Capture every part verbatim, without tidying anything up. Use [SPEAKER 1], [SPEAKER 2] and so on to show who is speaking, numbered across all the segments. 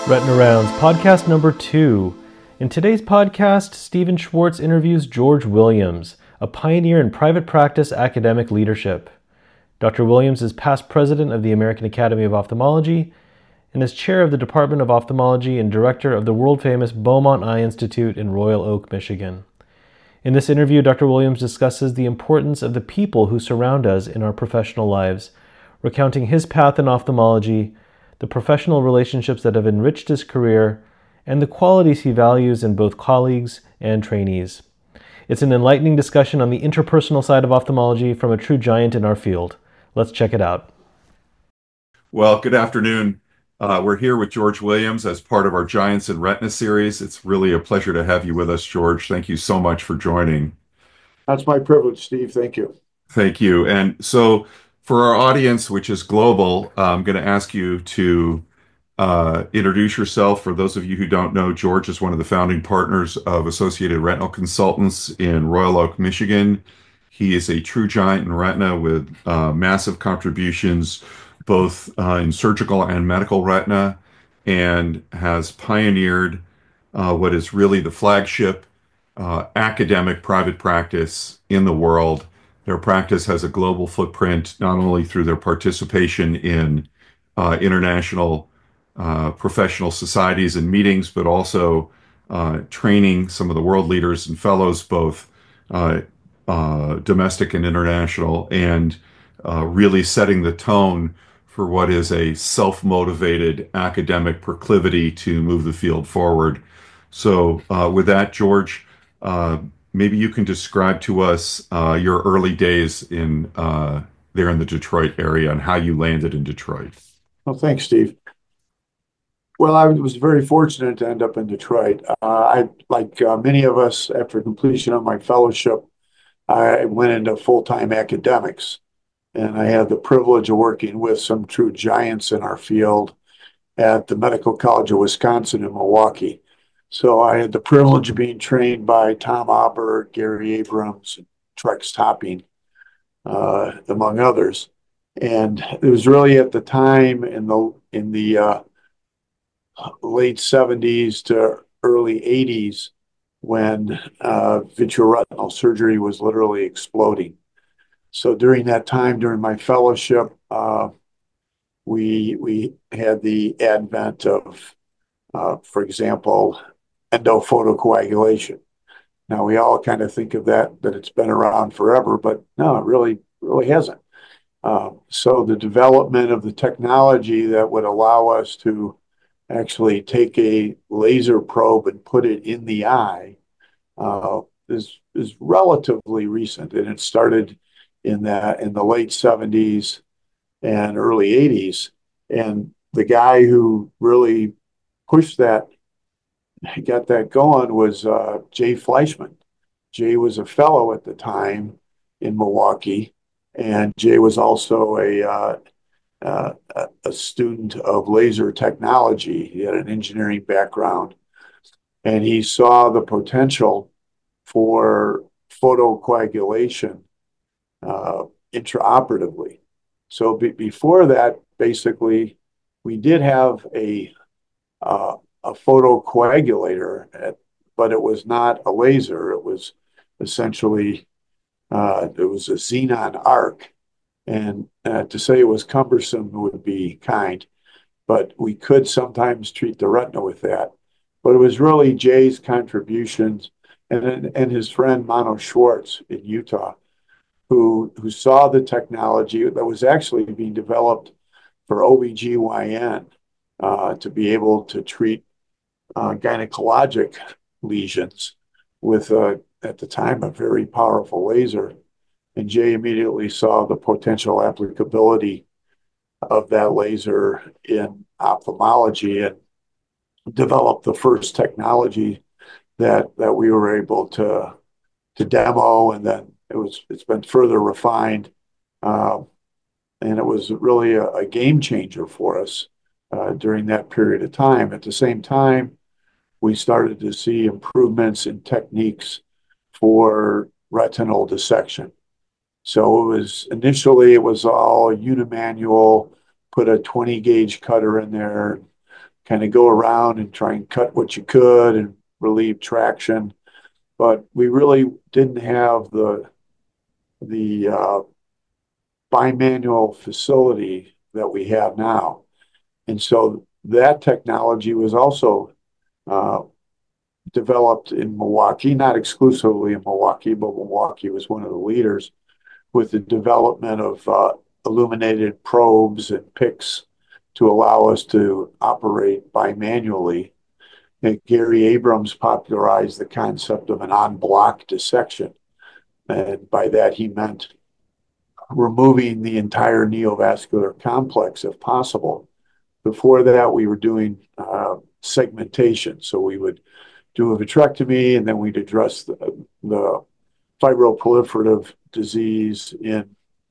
[SPEAKER 1] Retina Rounds, podcast number two. In today's podcast, Stephen Schwartz interviews George Williams, a pioneer in private practice academic leadership. Doctor Williams is past president of the American Academy of Ophthalmology and is chair of the Department of Ophthalmology and director of the world-famous Beaumont Eye Institute in Royal Oak, Michigan. In this interview, Doctor Williams discusses the importance of the people who surround us in our professional lives, recounting his path in ophthalmology, the professional relationships that have enriched his career, and the qualities he values in both colleagues and trainees. It's an enlightening discussion on the interpersonal side of ophthalmology from a true giant in our field. Let's check it out.
[SPEAKER 2] Well, good afternoon. Uh, we're here with George Williams as part of our Giants in Retina series. It's really a pleasure to have you with us, George. Thank you so much for joining.
[SPEAKER 3] That's my privilege, Steve. Thank you.
[SPEAKER 2] Thank you. And so for our audience, which is global, I'm going to ask you to uh, introduce yourself. For those of you who don't know, George is one of the founding partners of Associated Retinal Consultants in Royal Oak, Michigan. He is a true giant in retina with uh, massive contributions both uh, in surgical and medical retina, and has pioneered uh, what is really the flagship uh, academic private practice in the world. Their practice has a global footprint, not only through their participation in uh, international uh, professional societies and meetings, but also uh, training some of the world leaders and fellows, both uh, uh, domestic and international, and uh, really setting the tone for what is a self-motivated academic proclivity to move the field forward. So uh, with that, George, uh, maybe you can describe to us uh, your early days in uh, there in the Detroit area and how you landed in Detroit.
[SPEAKER 3] Well, thanks, Steve. Well, I was very fortunate to end up in Detroit. Uh, I, like uh, many of us, after completion of my fellowship, I went into full-time academics. And I had the privilege of working with some true giants in our field at the Medical College of Wisconsin in Milwaukee. So I had the privilege of being trained by Tom Aubert, Gary Abrams, and Trex Topping, uh, among others. And it was really at the time in the in the uh, late seventies to early eighties when uh, vitreoretinal surgery was literally exploding. So during that time, during my fellowship, uh, we we had the advent of, uh, for example, endophotocoagulation. Now we all kind of think of that that it's been around forever, but no, it really really hasn't. Uh, so the development of the technology that would allow us to actually take a laser probe and put it in the eye uh, is is relatively recent, and it started in that in the late seventies and early eighties. And the guy who really pushed that, got that going, was uh, Jay Fleischman. Jay was a fellow at the time in Milwaukee, and Jay was also a uh, uh, a student of laser technology. He had an engineering background, and he saw the potential for photocoagulation Uh, intraoperatively. So be, before that, basically, we did have a uh, a photocoagulator, at, but it was not a laser. It was essentially uh, it was a xenon arc, and uh, to say it was cumbersome would be kind, but we could sometimes treat the retina with that. But it was really Jay's contributions and and his friend Mano Schwartz in Utah, who who saw the technology that was actually being developed for O B G Y N uh, to be able to treat uh, gynecologic lesions with, uh, at the time, a very powerful laser. And Jay immediately saw the potential applicability of that laser in ophthalmology and developed the first technology that that we were able to to demo, and then it was it's been further refined, uh, and it was really a, a game changer for us uh, during that period of time. At the same time, we started to see improvements in techniques for retinal dissection. So it was initially it was all unimanual, put a twenty gauge cutter in there, kind of go around and try and cut what you could and relieve traction. But we really didn't have the the uh, bimanual facility that we have now. And so that technology was also uh, developed in Milwaukee, not exclusively in Milwaukee, but Milwaukee was one of the leaders with the development of uh, illuminated probes and picks to allow us to operate bimanually. And Gary Abrams popularized the concept of an en-bloc dissection. And by that, he meant removing the entire neovascular complex if possible. Before that, we were doing uh, segmentation. So we would do a vitrectomy, and then we'd address the, the fibroproliferative disease in,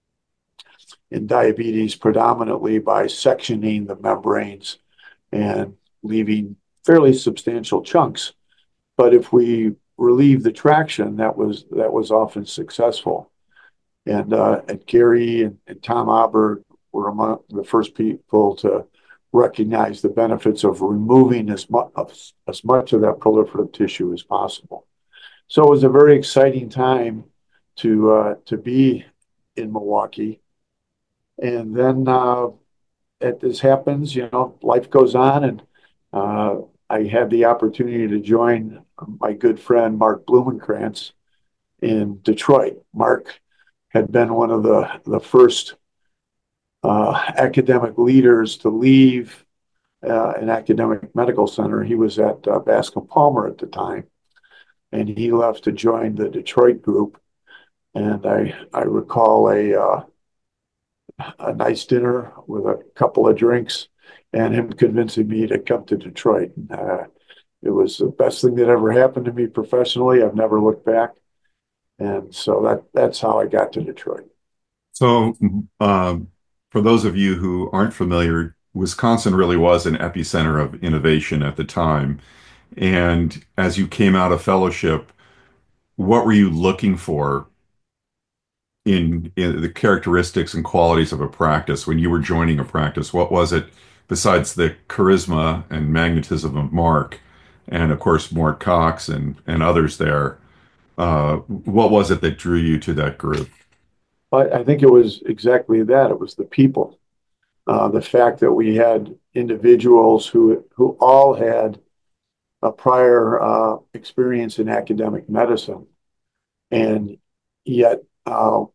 [SPEAKER 3] in diabetes predominantly by sectioning the membranes and leaving fairly substantial chunks. But if we relieve the traction, that was that was often successful. And, uh, and Gary and, and Tom Aberg were among the first people to recognize the benefits of removing as much as much of that proliferative tissue as possible. So it was a very exciting time to uh, to be in Milwaukee. And then uh, as this happens, you know, life goes on, and uh, I had the opportunity to join my good friend Mark Blumenkrantz in Detroit. Mark had been one of the the first uh, academic leaders to leave uh, an academic medical center. He was at uh, Bascom Palmer at the time, and he left to join the Detroit group. And I I recall a uh, a nice dinner with a couple of drinks, and him convincing me to come to Detroit. Uh, it was the best thing that ever happened to me professionally. I've never looked back, and so that that's how I got to Detroit.
[SPEAKER 2] So, um, for those of you who aren't familiar, Wisconsin really was an epicenter of innovation at the time. And as you came out of fellowship, what were you looking for in, in the characteristics and qualities of a practice when you were joining a practice? What was it besides the charisma and magnetism of Mark, and of course Mort Cox and and others there? Uh, what was it that drew you to that group?
[SPEAKER 3] But I think it was exactly that. It was the people, uh, the fact that we had individuals who who all had a prior uh, experience in academic medicine, and yet uh,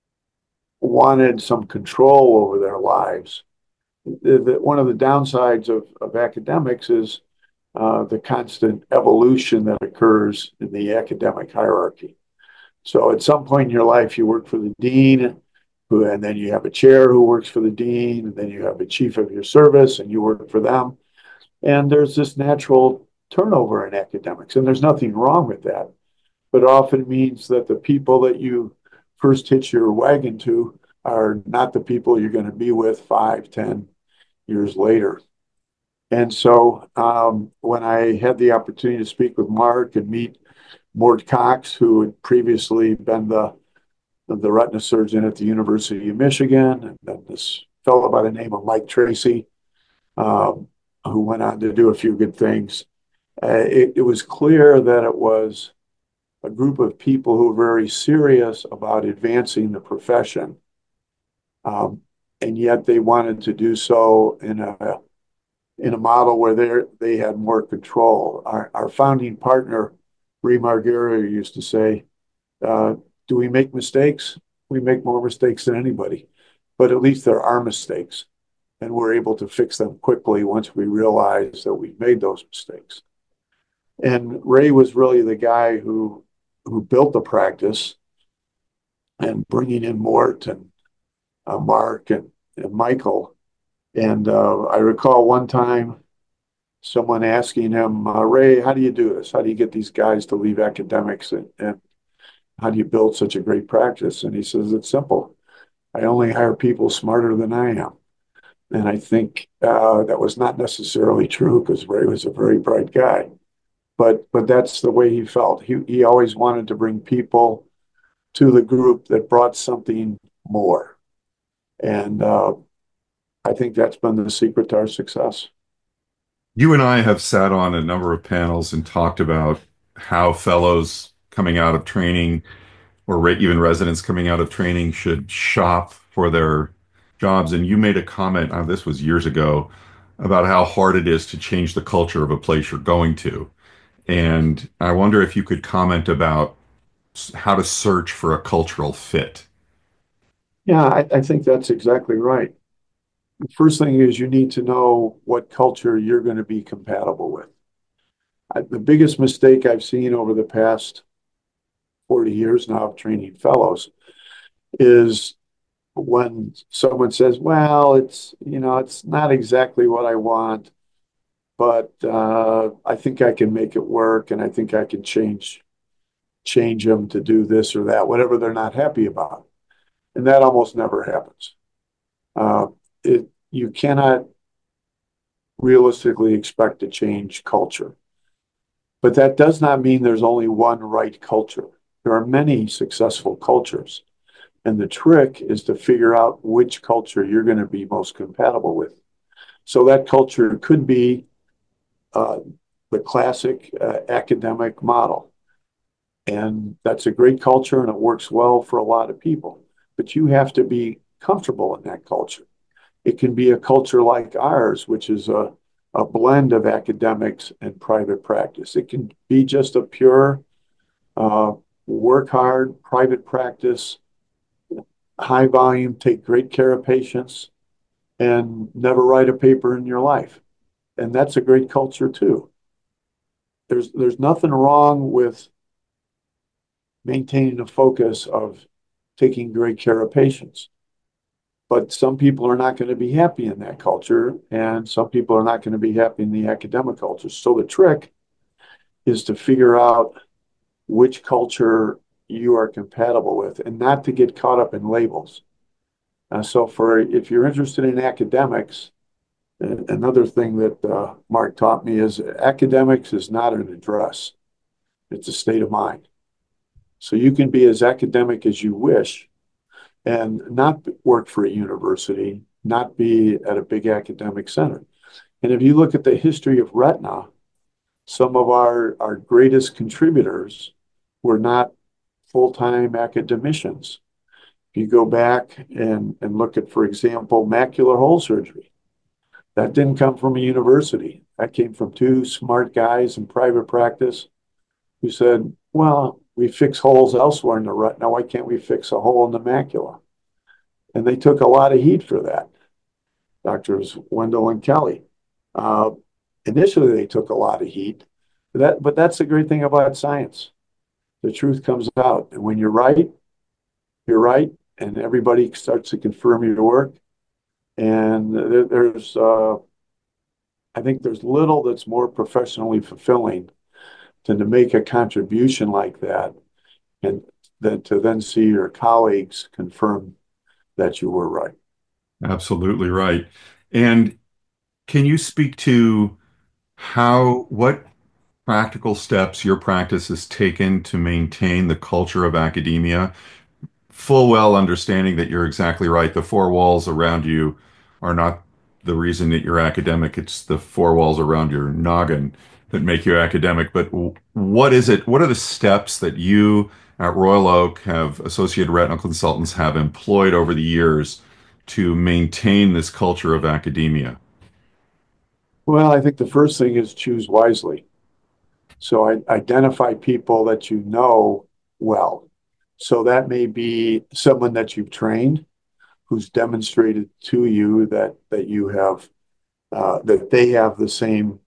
[SPEAKER 3] wanted some control over their lives. The, the, one of the downsides of, of academics is uh, the constant evolution that occurs in the academic hierarchy. So at some point in your life, you work for the dean, who, and then you have a chair who works for the dean, and then you have a chief of your service, and you work for them. And there's this natural turnover in academics, and there's nothing wrong with that. But it often means that the people that you first hitch your wagon to are not the people you're going to be with five, ten years later. And so um, when I had the opportunity to speak with Mark and meet Mort Cox, who had previously been the, the retina surgeon at the University of Michigan, and then this fellow by the name of Mike Tracy, um, who went on to do a few good things, uh, it, it was clear that it was a group of people who were very serious about advancing the profession. Um, and yet they wanted to do so in a in a model where they they had more control. Our, our founding partner, Ray Margera, used to say, uh, do we make mistakes? We make more mistakes than anybody, but at least there are mistakes, and we're able to fix them quickly once we realize that we've made those mistakes. And Ray was really the guy who who built the practice, and bringing in Mort and uh, Mark and, and Michael. And uh, I recall one time someone asking him, uh, Ray, how do you do this? How do you get these guys to leave academics, and, and how do you build such a great practice? And he says, it's simple. I only hire people smarter than I am. And I think uh, that was not necessarily true, because Ray was a very bright guy. But but that's the way he felt. He he always wanted to bring people to the group that brought something more. And uh, I think that's been the secret to our success.
[SPEAKER 2] You and I have sat on a number of panels and talked about how fellows coming out of training or re even residents coming out of training should shop for their jobs. And you made a comment, uh, this was years ago, about how hard it is to change the culture of a place you're going to. And I wonder if you could comment about s- how to search for a cultural fit.
[SPEAKER 3] Yeah, I, I think that's exactly right. The first thing is you need to know what culture you're going to be compatible with. I, the biggest mistake I've seen over the past forty years now of training fellows is when someone says, well, it's, you know, it's not exactly what I want, but uh, I think I can make it work and I think I can change change them to do this or that, whatever they're not happy about. And that almost never happens. Uh, it, you cannot realistically expect to change culture. But that does not mean there's only one right culture. There are many successful cultures. And the trick is to figure out which culture you're going to be most compatible with. So that culture could be uh, the classic uh, academic model. And that's a great culture and it works well for a lot of people. But you have to be comfortable in that culture. It can be a culture like ours, which is a, a blend of academics and private practice. It can be just a pure uh, work hard, private practice, high volume, take great care of patients, and never write a paper in your life. And that's a great culture too. There's there's nothing wrong with maintaining a focus of taking great care of patients. But some people are not going to be happy in that culture, and some people are not going to be happy in the academic culture. So the trick is to figure out which culture you are compatible with and not to get caught up in labels. Uh, so for if you're interested in academics, another thing that uh, Mark taught me is academics is not an address. It's a state of mind. So you can be as academic as you wish and not work for a university, not be at a big academic center. And if you look at the history of retina, some of our, our greatest contributors were not full-time academicians. If you go back and, and look at, for example, macular hole surgery, that didn't come from a university. That came from two smart guys in private practice who said, well, we fix holes elsewhere in the retina. Why can't we fix a hole in the macula? And they took a lot of heat for that, Doctors Wendell and Kelly. Uh, initially, they took a lot of heat. That, but that's the great thing about science. The truth comes out. And when you're right, you're right. And everybody starts to confirm your work. And there, there's, uh, I think there's little that's more professionally fulfilling than to make a contribution like that and then to then see your colleagues confirm that you were right.
[SPEAKER 2] Absolutely right. And can you speak to how, what practical steps your practice has taken to maintain the culture of academia, full well understanding that you're exactly right. The four walls around you are not the reason that you're academic. It's the four walls around your noggin that make you academic. But w- what is it? What are the steps that you at Royal Oak have associated retinal consultants have employed over the years to maintain this culture of academia?
[SPEAKER 3] Well, I think the first thing is choose wisely. So I identify people that you know well. So that may be someone that you've trained, who's demonstrated to you that that you have uh, that they have the same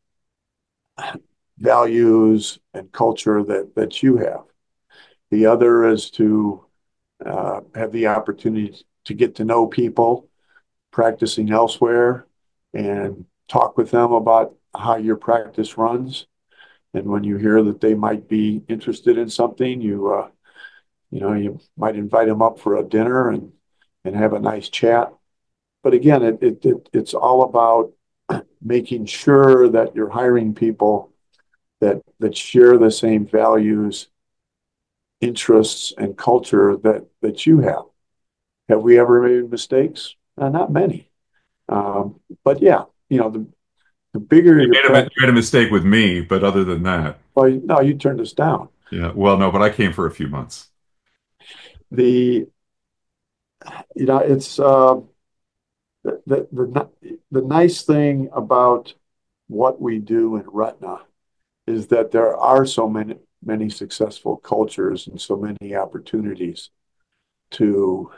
[SPEAKER 3] values and culture that that you have. The other is to uh, have the opportunity to get to know people practicing elsewhere and talk with them about how your practice runs. And when you hear that they might be interested in something, you uh, you know you might invite them up for a dinner and and have a nice chat. But again, it, it, it it's all about making sure that you're hiring people that that share the same values, interests, and culture that that you have. Have we ever made mistakes? Uh, not many. Um, but yeah, you know, the The bigger
[SPEAKER 2] You
[SPEAKER 3] your
[SPEAKER 2] made a, you
[SPEAKER 3] practice,
[SPEAKER 2] made a mistake with me, but other than that,
[SPEAKER 3] well, no, you turned us down.
[SPEAKER 2] yeah. Well, no, but I came for a few months.
[SPEAKER 3] The, you know, it's uh, the, the the the nice thing about what we do in retina is that there are so many many successful cultures and so many opportunities to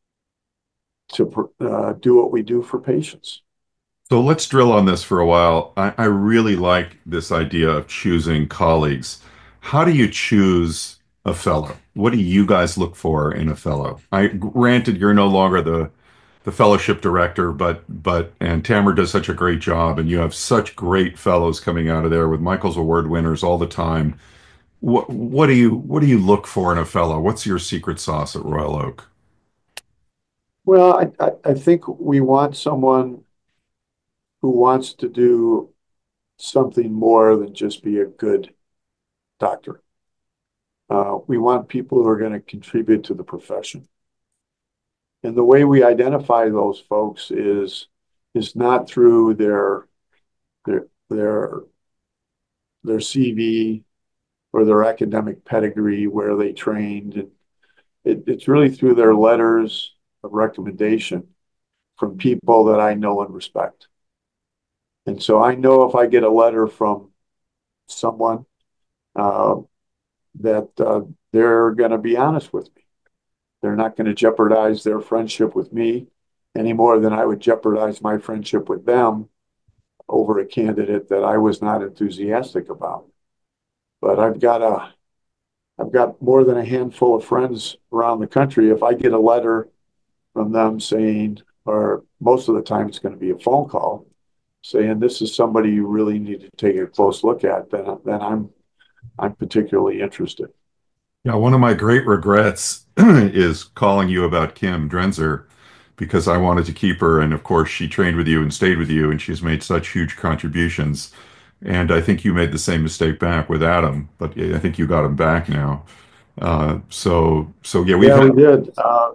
[SPEAKER 3] to uh, do what we do for patients.
[SPEAKER 2] So let's drill on this for a while. I, I really like this idea of choosing colleagues. How do you choose a fellow? What do you guys look for in a fellow? I granted you're no longer the the fellowship director, but but and Tamara does such a great job, and you have such great fellows coming out of there with Michael's Award winners all the time. What what do you what do you look for in a fellow? What's your secret sauce at Royal Oak?
[SPEAKER 3] Well, I, I, I think we want someone who wants to do something more than just be a good doctor. Uh, we want people who are going to contribute to the profession. And the way we identify those folks is is not through their their their their C V or their academic pedigree where they trained. And it, it's really through their letters of recommendation from people that I know and respect. And so I know if I get a letter from someone uh, that uh, they're going to be honest with me. They're not going to jeopardize their friendship with me any more than I would jeopardize my friendship with them over a candidate that I was not enthusiastic about. But I've got a, I've got more than a handful of friends around the country. If I get a letter from them saying, or most of the time it's going to be a phone call saying this is somebody you really need to take a close look at, then then I'm I'm particularly interested.
[SPEAKER 2] Yeah, one of my great regrets is calling you about Kim Drenzer because I wanted to keep her. And of course, she trained with you and stayed with you, and she's made such huge contributions. And I think you made the same mistake back with Adam, but I think you got him back now. Uh, so, so yeah, we've
[SPEAKER 3] Yeah,
[SPEAKER 2] had,
[SPEAKER 3] we did. Uh,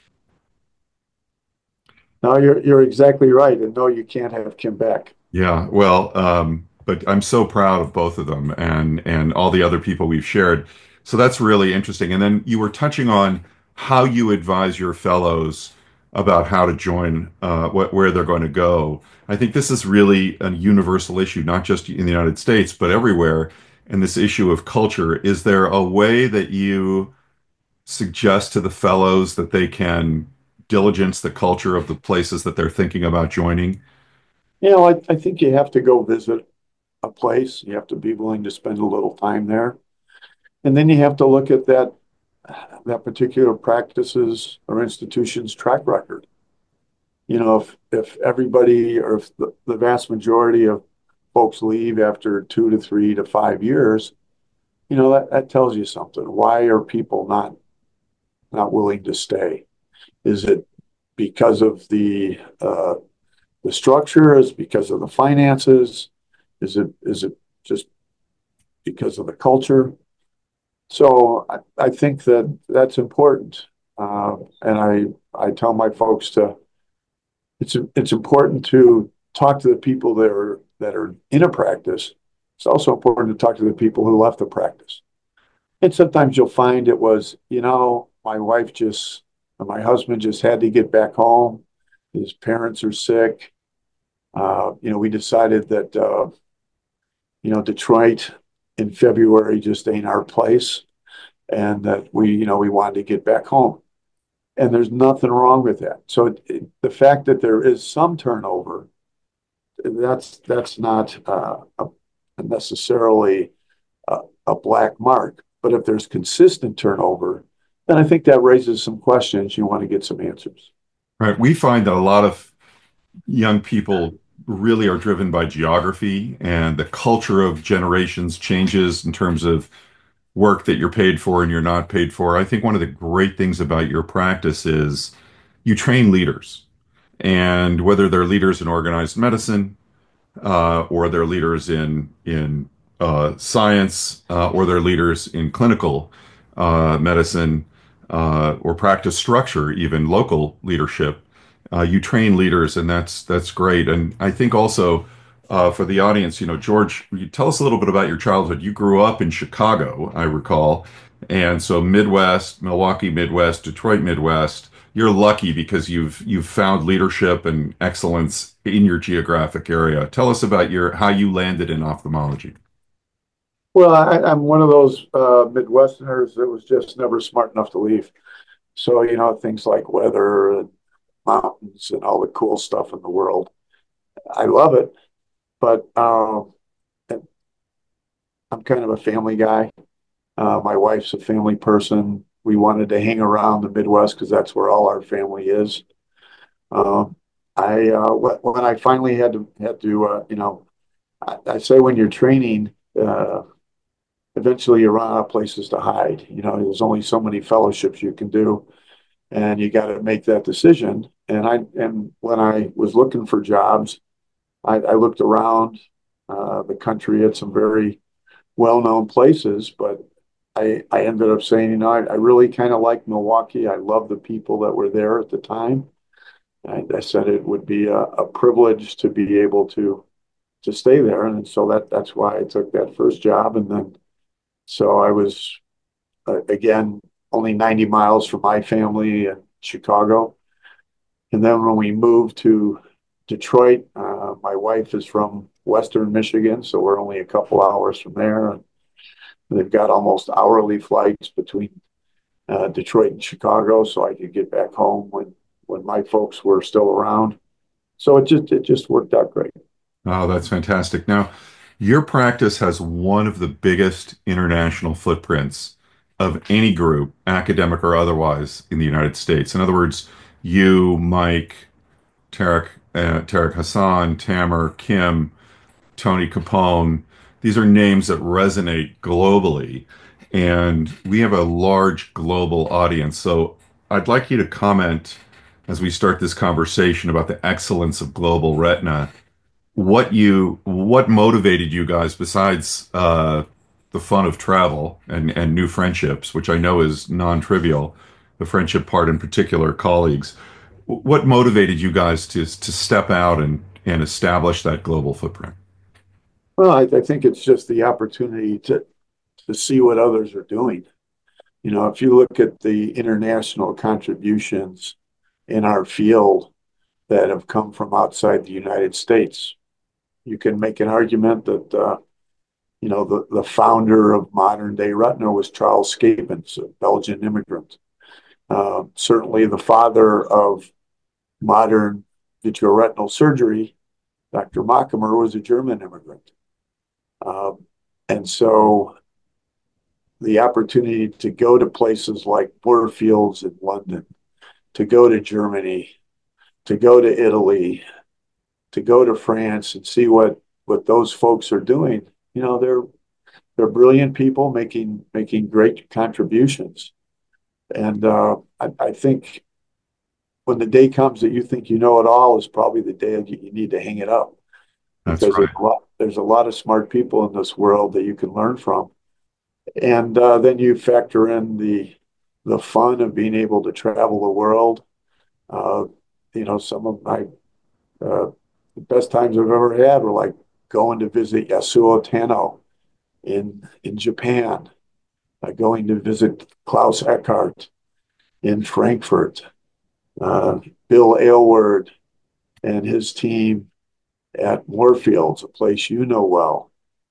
[SPEAKER 3] no, you're you're exactly right, and no, you can't have Kim back.
[SPEAKER 2] yeah, well, um, but I'm so proud of both of them and and all the other people we've shared. So that's really interesting. And then you were touching on how you advise your fellows about how to join, uh, what where they're going to go. I think this is really a universal issue, not just in the United States, but everywhere. And this issue of culture, is there a way that you suggest to the fellows that they can diligence the culture of the places that they're thinking about joining?
[SPEAKER 3] You know, I, I think you have to go visit a place. You have to be willing to spend a little time there. And then you have to look at that that particular practice's or institution's track record. You know, if if everybody or if the, the vast majority of folks leave after two to three to five years, you know, that, that tells you something. Why are people not not willing to stay? Is it because of the uh, the structure? Is it because of the finances? Is it is it just because of the culture? So I, I think that that's important, uh, and I I tell my folks to it's it's important to talk to the people that are that are in a practice. It's also important to talk to the people who left the practice. And sometimes you'll find it was, you know, my wife just, or my husband just had to get back home. His parents are sick. Uh, you know, we decided that, uh, you know, Detroit in February just ain't our place, and that we, you know, we wanted to get back home. And there's nothing wrong with that. So it, it, the fact that there is some turnover, that's that's not uh, a, necessarily a, a black mark. But if there's consistent turnover, then I think that raises some questions. You want to get some answers.
[SPEAKER 2] Right. We find that a lot of young people really are driven by geography, and the culture of generations changes in terms of work that you're paid for and you're not paid for. I think one of the great things about your practice is you train leaders, and whether they're leaders in organized medicine, uh, or they're leaders in in uh, science, uh, or they're leaders in clinical uh, medicine, uh, or practice structure, even local leadership. Uh, you train leaders, and that's that's great. And I think also uh, for the audience, you know, George, you tell us a little bit about your childhood. You grew up in Chicago, I recall, and so Midwest, Milwaukee Midwest, Detroit Midwest. You're lucky because you've you've found leadership and excellence in your geographic area. Tell us about your how you landed in ophthalmology.
[SPEAKER 3] Well, I, I'm one of those uh, Midwesterners that was just never smart enough to leave. So, you know, things like weather and mountains and all the cool stuff in the world. I love it, but um, I'm kind of a family guy. Uh, my wife's a family person. We wanted to hang around the Midwest because that's where all our family is. Um, I uh, when I finally had to had to uh, you know I, I say when you're training, uh, eventually you run out of places to hide. You know, there's only so many fellowships you can do, and you got to make that decision. And I and when I was looking for jobs, I, I looked around uh, the country at some very well-known places, but I I ended up saying, you know, I, I really kind of like Milwaukee. I love the people that were there at the time. I, I said it would be a, a privilege to be able to to stay there, and so that that's why I took that first job. And then so I was uh, again only ninety miles from my family in Chicago, and then when we moved to Detroit, uh, my wife is from Western Michigan, so we're only a couple hours from there, and they've got almost hourly flights between uh, Detroit and Chicago, so I could get back home when when my folks were still around. So it just it just worked out great.
[SPEAKER 2] Oh, that's fantastic. Now, your practice has one of the biggest international footprints of any group, academic or otherwise, in the United States. In other words, you, Mike, Tarek, uh, Tarek Hassan, Tamer, Kim, Tony Capone. These are names that resonate globally, and we have a large global audience. So I'd like you to comment as we start this conversation about the excellence of global retina. What you what motivated you guys besides uh, the fun of travel and and new friendships, which I know is non-trivial, the friendship part in particular, colleagues. What motivated you guys to to step out and and establish that global footprint?
[SPEAKER 3] Well, I, I think it's just the opportunity to to see what others are doing. You know, if you look at the international contributions in our field that have come from outside the United States, you can make an argument that uh, you know the, the founder of modern day retina was Charles Scapens, a Belgian immigrant. Uh, certainly, the father of modern vitreoretinal surgery, Doctor Makamer, was a German immigrant. Um, and so the opportunity to go to places like Moorfields in London, to go to Germany, to go to Italy, to go to France and see what what those folks are doing. You know, they're they're brilliant people making making great contributions. And uh, I, I think when the day comes that you think you know it all is probably the day that you need to hang it up,
[SPEAKER 2] That's
[SPEAKER 3] because there's
[SPEAKER 2] right.
[SPEAKER 3] a lot, there's a lot of smart people in this world that you can learn from. And uh, then you factor in the the fun of being able to travel the world. Uh, you know, some of my uh, best times I've ever had were like going to visit Yasuo Tano in in Japan, uh, going to visit Klaus Eckhart in Frankfurt, uh, Bill Aylward and his team at Moorfields, a place you know well.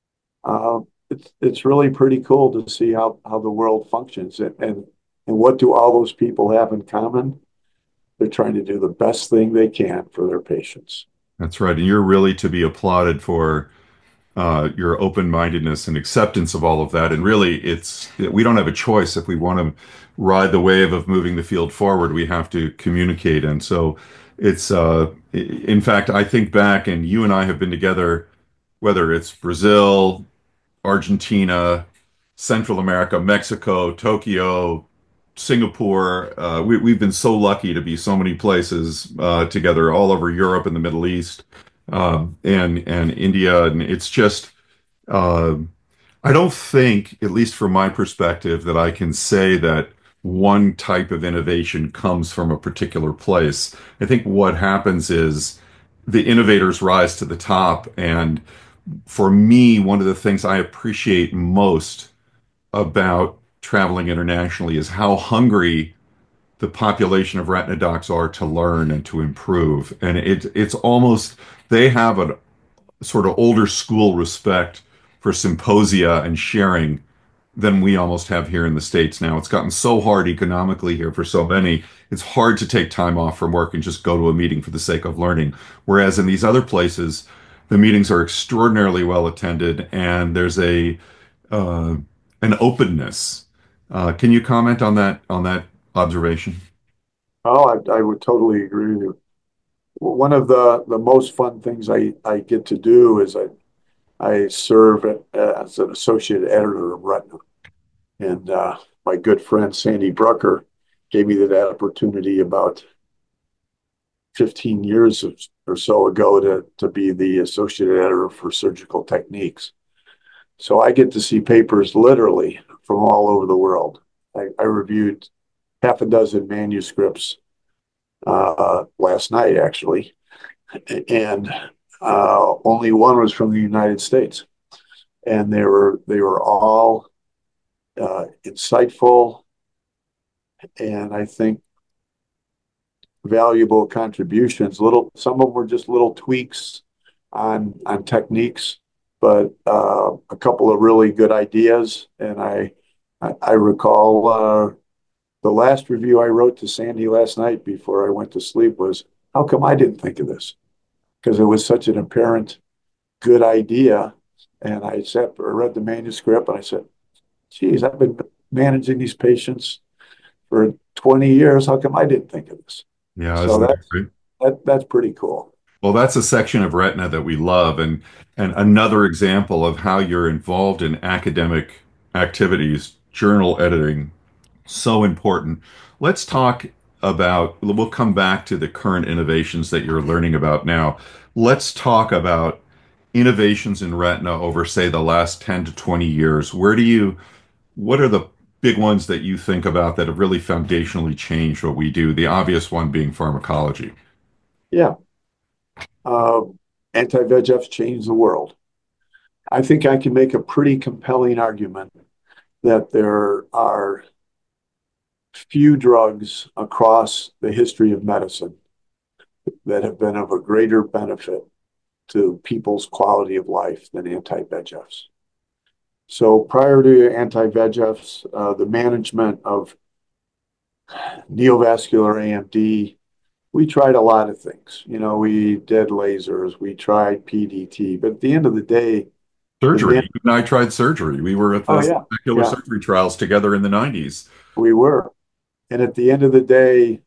[SPEAKER 3] Uh, it's it's really pretty cool to see how how the world functions, and and and what do all those people have in common? They're trying to do the best thing they can for their patients.
[SPEAKER 2] That's right. And you're really to be applauded for uh, your open-mindedness and acceptance of all of that. And really, it's we don't have a choice if we want to ride the wave of moving the field forward. We have to communicate. And so it's, uh, in fact, I think back, and you and I have been together, whether it's Brazil, Argentina, Central America, Mexico, Tokyo, Singapore. Uh, we, we've been so lucky to be so many places uh, together, all over Europe and the Middle East, um, and and India, and it's just. Uh, I don't think, at least from my perspective, that I can say that one type of innovation comes from a particular place. I think what happens is the innovators rise to the top. And for me, one of the things I appreciate most about traveling internationally is how hungry the population of retina docs are to learn and to improve. And it, it's almost, they have a sort of older school respect for symposia and sharing than we almost have here in the States now. It's gotten so hard economically here for so many. It's hard to take time off from work and just go to a meeting for the sake of learning. Whereas in these other places, the meetings are extraordinarily well attended and there's a uh, an openness. Uh, can you comment on that on that observation?
[SPEAKER 3] Oh, I, I would totally agree with you. One of the, the most fun things I, I get to do is I, I serve as an associate editor of Retina. And uh, my good friend Sandy Brucker gave me that opportunity about fifteen years or so ago to, to be the associate editor for surgical techniques. So I get to see papers literally from all over the world. I, I reviewed half a dozen manuscripts uh, last night, actually, and uh, only one was from the United States, and they were they were all uh, insightful, and I think valuable contributions. Little, some of them were just little tweaks on on techniques, but uh, a couple of really good ideas. And I I, I recall uh, the last review I wrote to Sandy last night before I went to sleep was, "How come I didn't think of this?" Because it was such an apparent good idea. And I sat, I read the manuscript, and I said, "Geez, I've been managing these patients for twenty years. How come I didn't think of this?"
[SPEAKER 2] Yeah,
[SPEAKER 3] So
[SPEAKER 2] isn't that
[SPEAKER 3] that's
[SPEAKER 2] great?
[SPEAKER 3] that that's pretty cool.
[SPEAKER 2] Well, that's a section of retina that we love, and and another example of how you're involved in academic activities, journal editing, so important. Let's talk about, we'll come back to the current innovations that you're learning about now. Let's talk about innovations in retina over, say, the last ten to twenty years. Where do you, what are the big ones that you think about that have really foundationally changed what we do? The obvious one being pharmacology.
[SPEAKER 3] Yeah. Uh, Anti-V E G Fs changed the world. I think I can make a pretty compelling argument that there are few drugs across the history of medicine that have been of a greater benefit to people's quality of life than anti-V E G Fs. So prior to anti-V E G Fs, uh, the management of neovascular A M D, we tried a lot of things. You know, we did lasers, we tried P D T, but at the end of the day, the
[SPEAKER 2] Surgery.
[SPEAKER 3] man,
[SPEAKER 2] You and I tried surgery. We were at
[SPEAKER 3] oh
[SPEAKER 2] the
[SPEAKER 3] yeah,
[SPEAKER 2] spectacular
[SPEAKER 3] yeah,
[SPEAKER 2] surgery trials together in the nineties.
[SPEAKER 3] we were. And at the end of the day,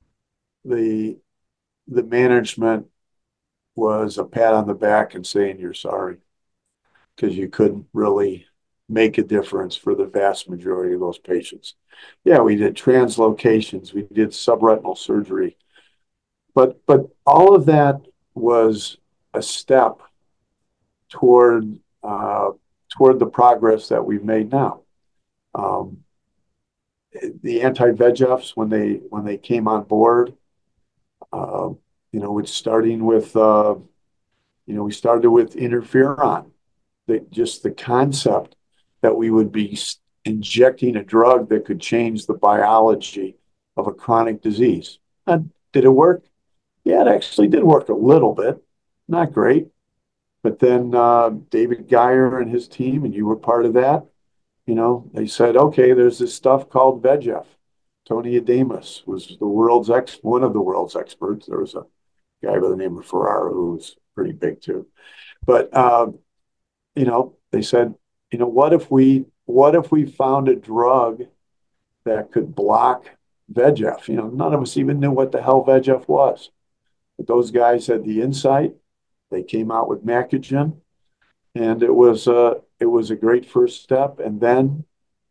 [SPEAKER 3] the the management was a pat on the back and saying you're sorry because you couldn't really make a difference for the vast majority of those patients. Yeah, we did translocations, we did subretinal surgery, but but all of that was a step toward uh, toward the progress that we've made now. Um, the anti-V E G Fs when they when they came on board, uh, you know, it's starting with uh, you know we started with interferon. The, just the concept that we would be injecting a drug that could change the biology of a chronic disease. And did it work? Yeah, it actually did work a little bit, not great. But then uh, David Geyer and his team, and you were part of that, you know, they said, okay, there's this stuff called V E G F. Tony Adamus was the world's ex, one of the world's experts. There was a guy by the name of Ferrara who was pretty big too. But uh, you know, they said, you know, what if we what if we found a drug that could block V E G F? You know, none of us even knew what the hell V E G F was. But those guys had the insight. They came out with Macugen, and it was a it was a great first step. And then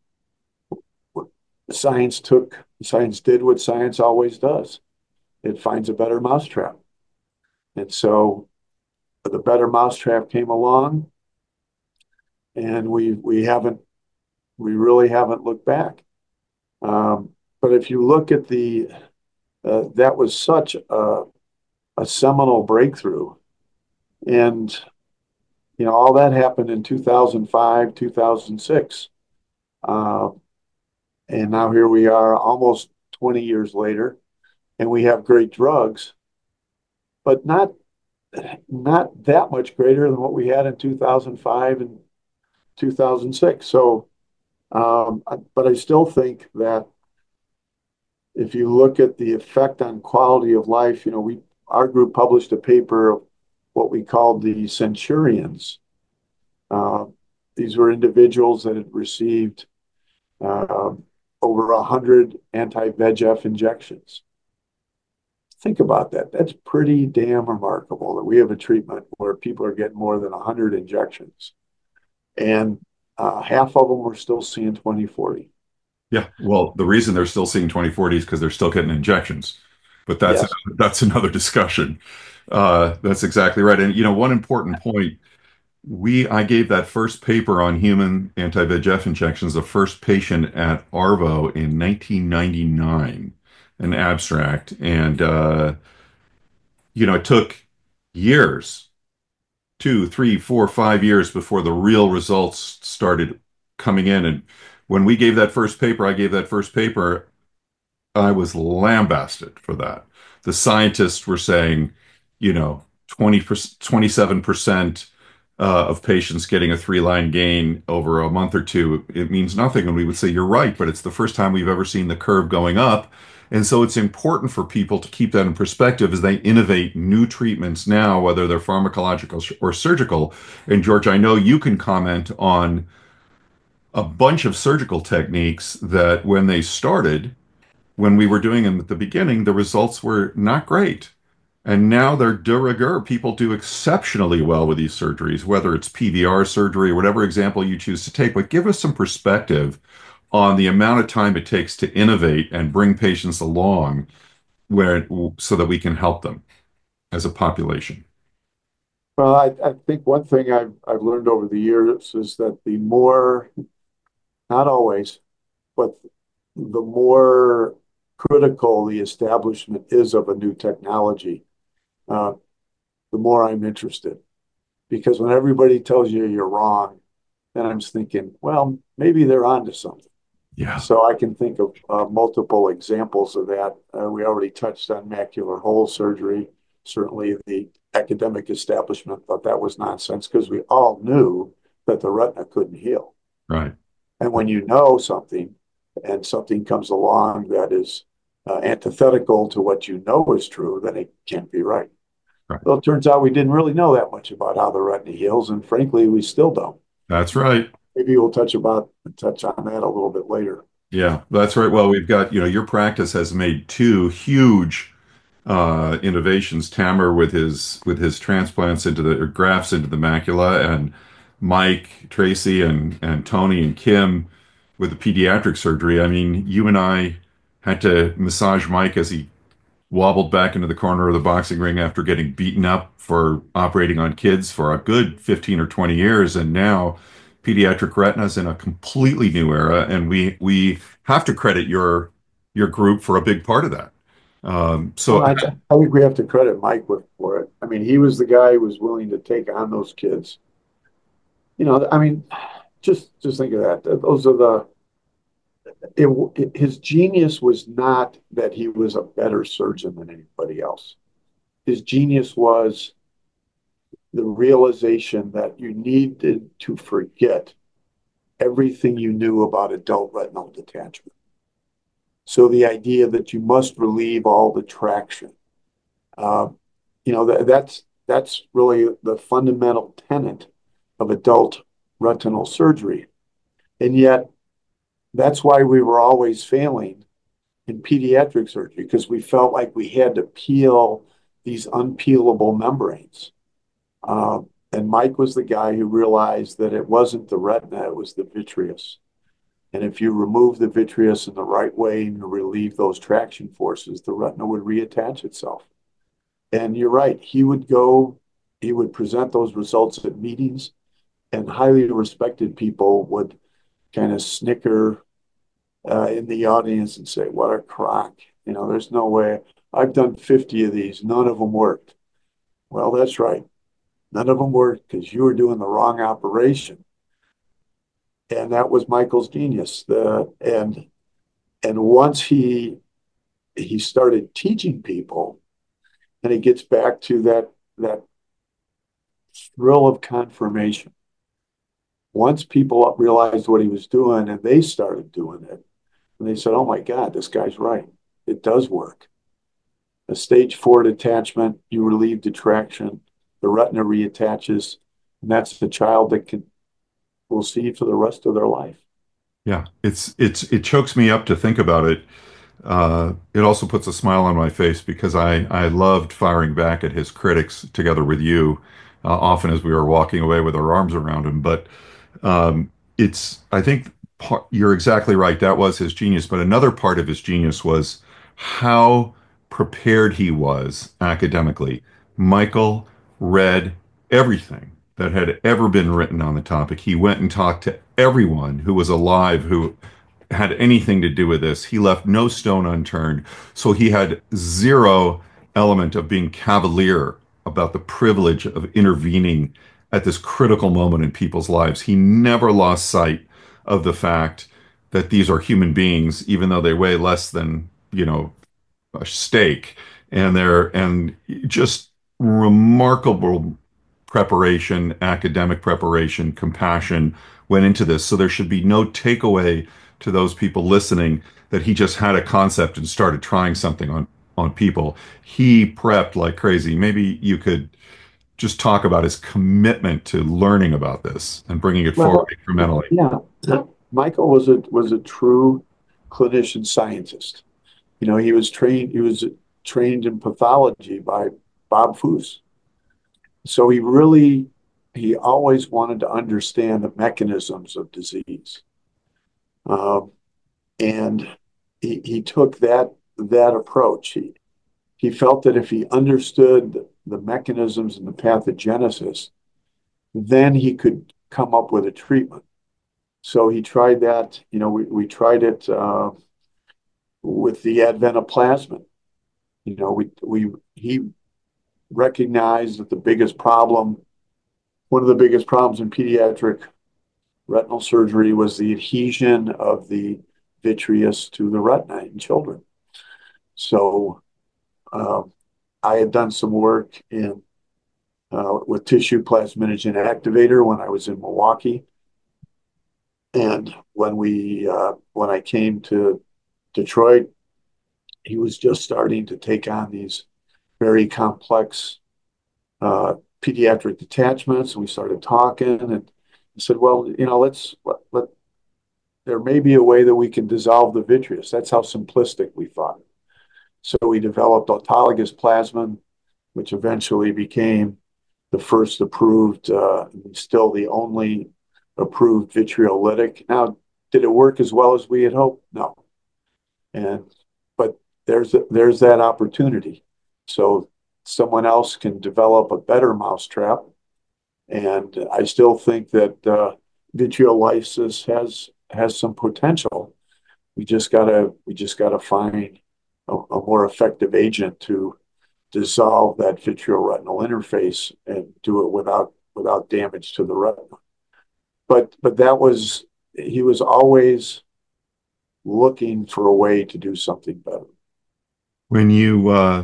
[SPEAKER 3] science took science did what science always does. It finds a better mousetrap. And so the better mousetrap came along, and we we haven't we really haven't looked back. Um, but if you look at the uh, that was such a, a seminal breakthrough. And, you know, all that happened in two thousand five, two thousand six. Uh, and now here we are almost twenty years later, and we have great drugs, but not not that much greater than what we had in two thousand five and two thousand six. So, um, but I still think that if you look at the effect on quality of life, you know, we our group published a paper of what we called the centurions. Uh, these were individuals that had received uh, over a hundred anti-V E G F injections. Think about that. That's pretty damn remarkable that we have a treatment where people are getting more than a hundred injections, and uh, half of them were still seeing twenty forty.
[SPEAKER 2] Yeah. Well, the reason they're still seeing twenty forty is because they're still getting injections, but that's
[SPEAKER 3] Yes.
[SPEAKER 2] that's another discussion. Uh, that's exactly right. And you know, one important point, we I gave that first paper on human anti-V E G F injections, the first patient at ARVO in nineteen ninety-nine, an abstract, and uh, you know, it took years, two, three, four, five years before the real results started coming in. And when we gave that first paper, I gave that first paper. I was lambasted for that. The scientists were saying, you know, twenty percent, twenty-seven percent uh, of patients getting a three line gain over a month or two, it means nothing. And we would say, you're right, but it's the first time we've ever seen the curve going up. And so it's important for people to keep that in perspective as they innovate new treatments now, whether they're pharmacological or surgical. And George, I know you can comment on a bunch of surgical techniques that when they started, when we were doing them at the beginning, the results were not great. And now they're de rigueur. People do exceptionally well with these surgeries, whether it's P V R surgery or whatever example you choose to take. But give us some perspective on the amount of time it takes to innovate and bring patients along where so that we can help them as a population.
[SPEAKER 3] Well, I, I think one thing I've I've learned over the years is that the more, not always, but the more critical the establishment is of a new technology, uh, the more I'm interested. Because when everybody tells you you're wrong, then I'm thinking, well, maybe they're onto something.
[SPEAKER 2] Yeah,
[SPEAKER 3] So I can think of uh, multiple examples of that. Uh, we already touched on macular hole surgery. Certainly, the academic establishment thought that was nonsense because we all knew that the retina couldn't heal.
[SPEAKER 2] right,
[SPEAKER 3] And when you know something and something comes along that is uh, antithetical to what you know is true, then it can't be right.
[SPEAKER 2] right.
[SPEAKER 3] Well, it turns out we didn't really know that much about how the retina heals, and frankly, we still don't.
[SPEAKER 2] That's right.
[SPEAKER 3] Maybe we'll touch about touch on that a little bit later.
[SPEAKER 2] Yeah, that's right. Well, we've got, you know, your practice has made two huge uh, innovations. Tamer with his with his transplants into the or grafts into the macula, and Mike, Tracy, and and Tony and Kim with the pediatric surgery. I mean, you and I had to massage Mike as he wobbled back into the corner of the boxing ring after getting beaten up for operating on kids for a good fifteen or twenty years. And now pediatric retina is in a completely new era. And we, we have to credit your, your group for a big part of that. Um,
[SPEAKER 3] Well,
[SPEAKER 2] so
[SPEAKER 3] I, I think we have to credit Mike with for it. I mean, he was the guy who was willing to take on those kids. You know, I mean, just just think of that. Those are the it, it, his genius was not that he was a better surgeon than anybody else. His genius was the realization that you needed to forget everything you knew about adult retinal detachment. So the idea that you must relieve all the traction, uh, you know, that, that's that's really the fundamental tenet of adult retinal surgery. And yet, that's why we were always failing in pediatric surgery because we felt like we had to peel these unpeelable membranes. Uh, and Mike was the guy who realized that it wasn't the retina, it was the vitreous. And if you remove the vitreous in the right way and you relieve those traction forces, the retina would reattach itself. And you're right, he would go, he would present those results at meetings, and highly respected people would kind of snicker uh, in the audience and say, "What a crock! You know, there's no way." I've done fifty of these. None of them worked. Well, that's right. None of them worked because you were doing the wrong operation. And that was Michael's genius. The, and and once he he started teaching people, and it gets back to that that thrill of confirmation. Once people realized what he was doing and they started doing it, and they said, "Oh my God, this guy's right. It does work." A stage four detachment, you relieve detraction, the retina reattaches, and that's the child that can will see for the rest of their life.
[SPEAKER 2] Yeah, it's it's it chokes me up to think about it. Uh, it also puts a smile on my face because I I loved firing back at his critics together with you, uh, often as we were walking away with our arms around him. But um, it's I think part, you're exactly right. That was his genius. But another part of his genius was how prepared he was academically. Michael read everything that had ever been written on the topic. He went and talked to everyone who was alive who had anything to do with this. He left no stone unturned. So he had zero element of being cavalier about the privilege of intervening at this critical moment in people's lives. He never lost sight of the fact that these are human beings, even though they weigh less than, you know, a steak. And they're, and just remarkable preparation, academic preparation, compassion went into this. So there should be no takeaway to those people listening that he just had a concept and started trying something on on people. He prepped like crazy. Maybe you could just talk about his commitment to learning about this and bringing it forward
[SPEAKER 3] Well,
[SPEAKER 2] incrementally.
[SPEAKER 3] yeah, Michael was a was a true clinician scientist. You know, he was trained he was trained in pathology by Bob Foose. So he really he always wanted to understand the mechanisms of disease. Um, and he, he took that that approach. He he felt that if he understood the, the mechanisms and the pathogenesis, then he could come up with a treatment. So he tried that. You know, we, we tried it uh, with the advent of plasma. You know, we we he recognized that the biggest problem, one of the biggest problems in pediatric retinal surgery was the adhesion of the vitreous to the retina in children. So um, I had done some work in uh, with tissue plasminogen activator when I was in Milwaukee, and when we uh, when I came to Detroit, he was just starting to take on these very complex uh, pediatric detachments. And we started talking, and I said, "Well, you know, let's let, let there may be a way that we can dissolve the vitreous." That's how simplistic we thought. So we developed autologous plasma, which eventually became the first approved, uh, still the only approved vitreolytic. Now, did it work as well as we had hoped? No. And but there's there's that opportunity. So someone else can develop a better mousetrap, and I still think that uh, vitreolysis has has some potential. We just gotta we just gotta find a, a more effective agent to dissolve that vitreoretinal interface and do it without without damage to the retina. But but that was he was always looking for a way to do something better.
[SPEAKER 2] When you uh,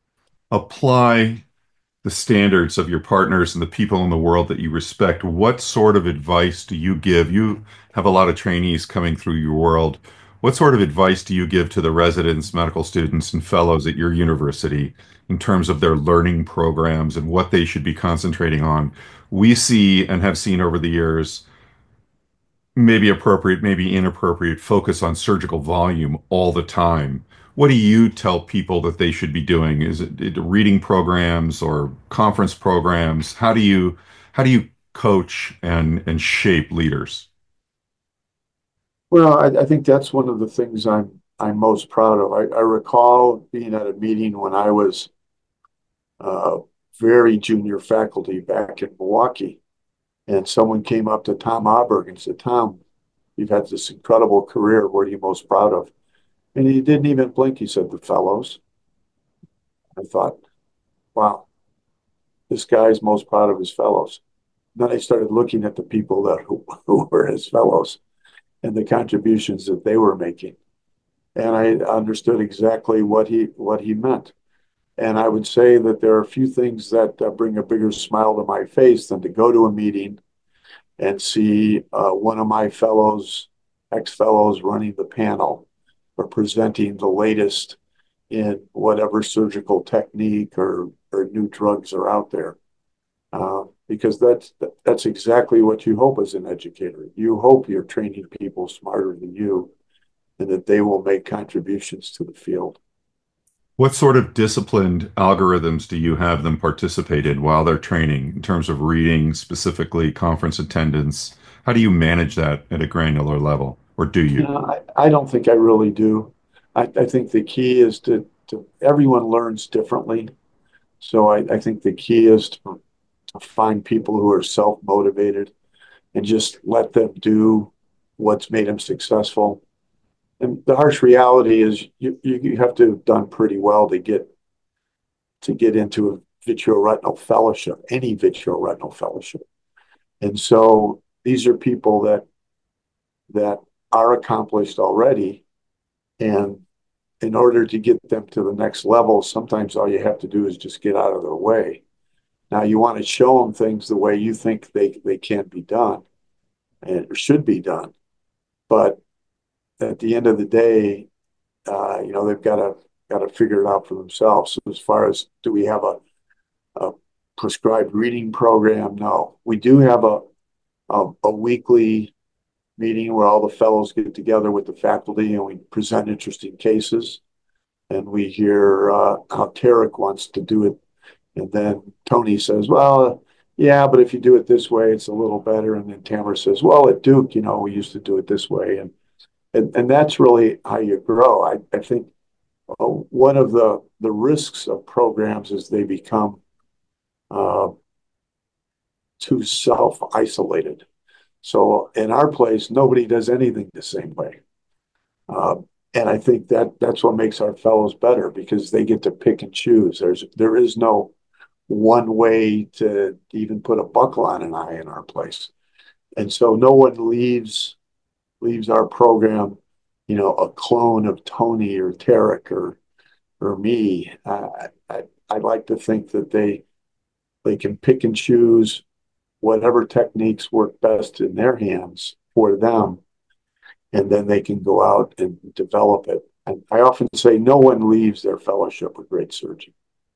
[SPEAKER 2] apply the standards of your partners and the people in the world that you respect, what sort of advice do you give? You have a lot of trainees coming through your world. What sort of advice do you give to the residents, medical students, and fellows at your university in terms of their learning programs and what they should be concentrating on? We see and have seen over the years, maybe appropriate, maybe inappropriate focus on surgical volume all the time. What do you tell people that they should be doing? Is it, it reading programs or conference programs? How do you how do you coach and and shape leaders?
[SPEAKER 3] Well, I, I think that's one of the things I'm I'm most proud of. I, I recall being at a meeting when I was uh, very junior faculty back in Milwaukee, and someone came up to Tom Auberg and said, "Tom, you've had this incredible career. What are you most proud of?" And he didn't even blink. He said, "The fellows." I thought, wow, this guy's most proud of his fellows. Then I started looking at the people that who, who were his fellows and the contributions that they were making. And I understood exactly what he what he meant. And I would say that there are a few things that uh, bring a bigger smile to my face than to go to a meeting and see uh, one of my fellows, ex-fellows, running the panel or presenting the latest in whatever surgical technique or, or new drugs are out there. Uh, because that's that's exactly what you hope as an educator. You hope you're training people smarter than you, and that they will make contributions to the field.
[SPEAKER 2] What sort of disciplined algorithms do you have them participate in while they're training in terms of reading, specifically conference attendance? How do you manage that at a granular level, or do
[SPEAKER 3] You
[SPEAKER 2] you?
[SPEAKER 3] know, I, I don't think I really do. I, I think the key is to, to everyone learns differently. So I, I think the key is to, to find people who are self-motivated and just let them do what's made them successful. And the harsh reality is you, you, you have to have done pretty well to get to get into a vitreoretinal fellowship, any vitreoretinal fellowship. And so these are people that that are accomplished already. And in order to get them to the next level, sometimes all you have to do is just get out of their way. Now you want to show them things the way you think they, they can be done and should be done. But at the end of the day, uh, you know, they've got to got to figure it out for themselves. So as far as do we have a, a prescribed reading program? No. We do have a, a, a weekly meeting where all the fellows get together with the faculty and we present interesting cases. And we hear uh, how Tarek wants to do it. And then Tony says, well, yeah, but if you do it this way, it's a little better. And then Tamara says, well, at Duke, you know, we used to do it this way. And and, and that's really how you grow. I, I think uh, one of the, the risks of programs is they become uh, too self-isolated. So in our place, nobody does anything the same way. Uh, and I think that that's what makes our fellows better because they get to pick and choose. There's there is no one way to even put a buckle on an eye in our place. And so no one leaves leaves our program, you know, a clone of Tony or Tarek or or me. Uh, I I like to think that they they can pick and choose whatever techniques work best in their hands for them, and then they can go out and develop it. And I often say no one leaves their fellowship a great surgeon.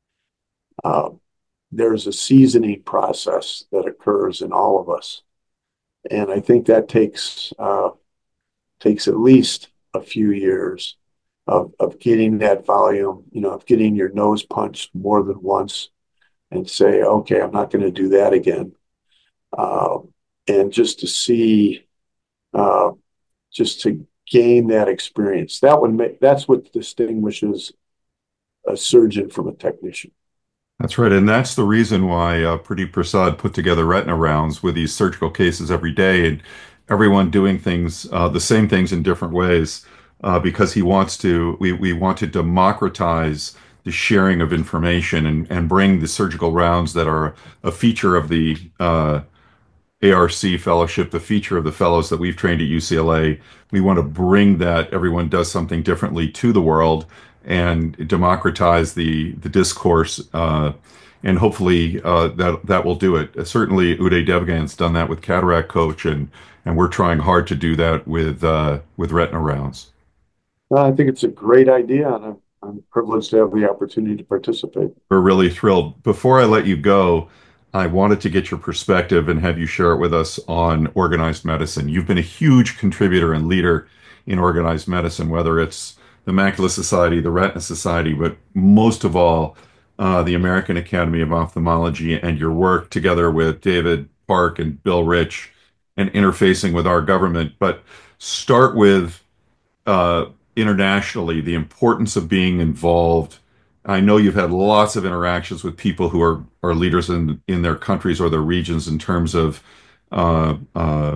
[SPEAKER 3] Uh, there's a seasoning process that occurs in all of us, and I think that takes uh, takes at least a few years of of getting that volume, you know, of getting your nose punched more than once, and say, okay, I'm not going to do that again, uh, and just to see, uh, just to gain that experience. That would make that's what distinguishes a surgeon from a technician.
[SPEAKER 2] That's right. And that's the reason why uh, Pradeep Prasad put together retina rounds with these surgical cases every day and everyone doing things, uh, the same things in different ways, uh, because he wants to, we, we want to democratize the sharing of information and, and bring the surgical rounds that are a feature of the uh, A R C fellowship, the feature of the fellows that we've trained at U C L A. We want to bring that everyone does something differently to the world and democratize the the discourse. Uh, and hopefully uh, that that will do it. Uh, certainly, Uday Devgan's done that with Cataract Coach, and and we're trying hard to do that with uh, with retina rounds.
[SPEAKER 3] Well, I think it's a great idea, and I'm, I'm privileged to have the opportunity to participate.
[SPEAKER 2] We're really thrilled. Before I let you go, I wanted to get your perspective and have you share it with us on organized medicine. You've been a huge contributor and leader in organized medicine, whether it's the Macula Society, the Retina Society, but most of all, uh, the American Academy of Ophthalmology and your work together with David Park and Bill Rich and interfacing with our government. But start with uh, internationally, the importance of being involved. I know you've had lots of interactions with people who are, are leaders in, in their countries or their regions in terms of uh, uh,